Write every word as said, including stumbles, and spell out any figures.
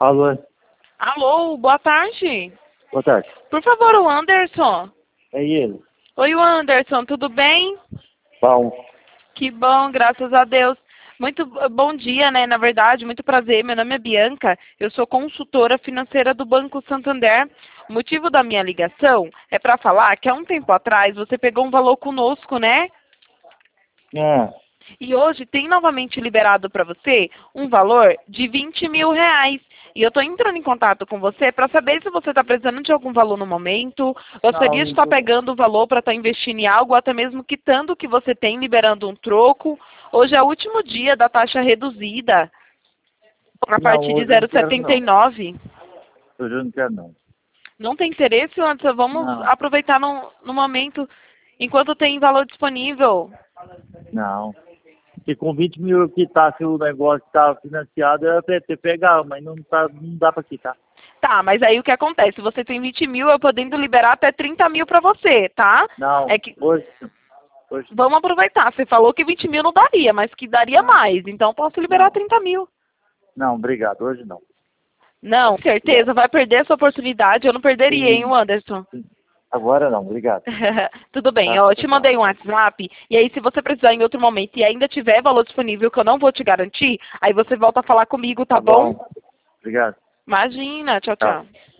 Alô, Alô, boa tarde. boa tarde. Por favor, o Anderson. É ele. Oi, o Anderson, tudo bem? Bom, Que bom, graças a Deus. Muito bom dia, né? Na verdade, muito prazer. Meu nome é Bianca, eu sou consultora financeira do Banco Santander. O motivo da minha ligação é para falar que há um tempo atrás você pegou um valor conosco, né? é, E hoje tem novamente liberado para você um valor de vinte mil reais. E eu estou entrando em contato com você para saber se você está precisando de algum valor no momento, não, gostaria de não estar tô, pegando o valor para estar investindo em algo, ou até mesmo quitando o que você tem, liberando um troco. Hoje é o último dia da taxa reduzida, a não, partir de hoje eu não zero vírgula quero setenta e não. nove. Hoje eu não quero não. Não tem interesse, Anderson? Vamos Não, aproveitar no, no momento, enquanto tem valor disponível. não. Se com vinte mil eu quitasse o negócio que estava financiado, eu ia até ter pegado, mas não, tá, não dá para quitar. Tá, mas aí o que acontece? Você tem vinte mil, eu podendo liberar até trinta mil para você, tá? Não, É que hoje, hoje vamos aproveitar. Você falou que vinte mil não daria, mas que daria não, mais. Então posso liberar não, trinta mil. não, obrigado, hoje não. Não, Obrigado. certeza, vai perder essa oportunidade. Eu não perderia, hein, Sim, o Anderson? sim. Agora não, obrigado. Tudo bem, Tá, ó, eu te tchau. mandei um WhatsApp, e aí se você precisar em outro momento e ainda tiver valor disponível que eu não vou te garantir, aí você volta a falar comigo, tá Tá bom? bom, obrigado. Imagina, tchau, Tchau. tchau.